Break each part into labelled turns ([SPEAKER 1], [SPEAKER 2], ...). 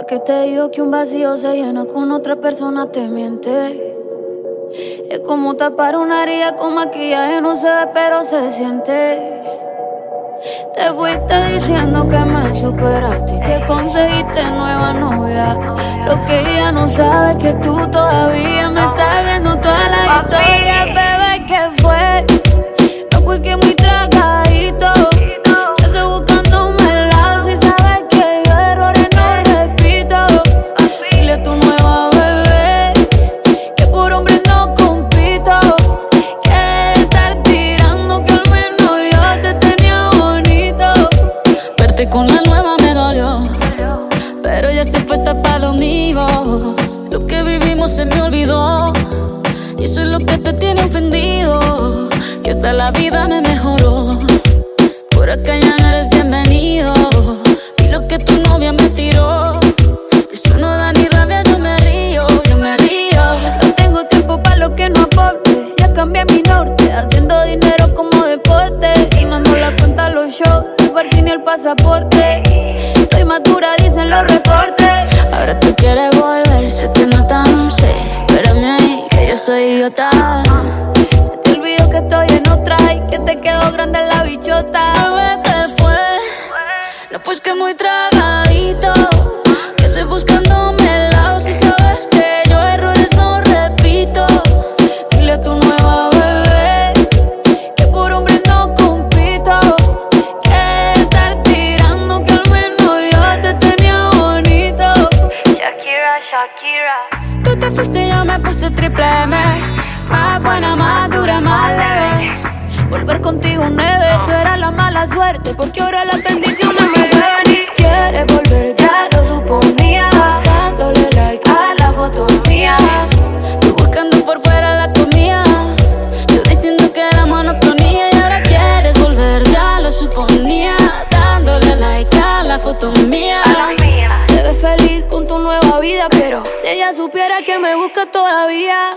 [SPEAKER 1] que te digo que un vacío se llena con otra persona te miente. Es como tapar una herida con maquillaje, no se ve pero se siente. Te fuiste diciendo que me superaste y que conseguiste nueva novia. Lo que ella no sabe es que tú todavía me estás viendo toda la historia. Bebé, ¿qué fue? No, pues que muy tragadito. Ya estoy buscándome el lado. Si sabes que yo errores no repito. Dile a tu nueva bebé que por hombre no compito. Que estar tirando que al menos yo te tenía bonito. Verte con la nueva me dolió, pero ya estoy puesta para lo mío. Lo que vivimos se me olvidó y eso es lo que te tiene ofendido. Que hasta la vida me mejoró. Por acá ya no eres bienvenido. Y lo que tu novia me tiró, eso no da ni rabia, yo me río, yo me río. No tengo tiempo para lo que no aporte. Ya cambié mi norte, haciendo dinero como deporte. Y no nos la cuentan los shows, el parking y el pasaporte. Estoy madura, dicen los reportes. Ahora tú quieres volver, se te nota, no sé. Espérame ahí, que yo soy idiota. Se te olvidó que estoy en otra y que te quedó grande la bichota. Bebé, ¿qué fue? No, pues que muy tragadito. Que estoy buscándome el lado. Si sabes que yo errores no repito. Dile a tu nueva bebé que por hombre no compito. Que estar tirando que al menos yo te tenía bonito. Shakira, Shakira. Tú te fuiste y yo me puse triple M. Más buena, más dura, más leve. Volver contigo nueve, tú eras la mala suerte, porque ahora las bendiciones me llueven. Y quieres volver, ya lo suponía, dándole like a la foto mía. Tú buscando por fuera la comida, yo diciendo que era monotonía. Y ahora quieres volver, ya lo suponía, dándole like a la foto mía. Te ves feliz con tu nueva vida, pero si ella supiera que me busca todavía.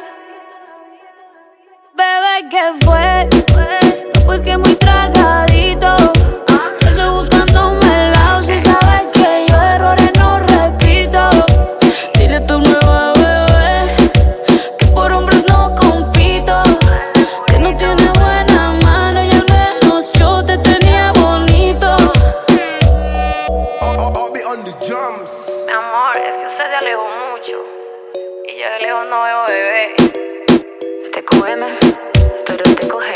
[SPEAKER 1] Bebé, ¿qué fue? No, pues que muy tragadito. Yo estoy buscándome el lado. Si sabes que yo errores no repito. Dile a tu nueva bebé que por hombres no compito. Que no tiene buena mano y al menos yo te tenía bonito.
[SPEAKER 2] I'll be on the drums.
[SPEAKER 3] Mi amor, es que usted se alejó mucho y yo de lejos no veo bebé. Te cógeme, pero te coge.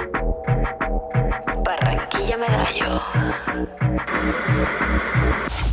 [SPEAKER 3] Barranquilla Medallo.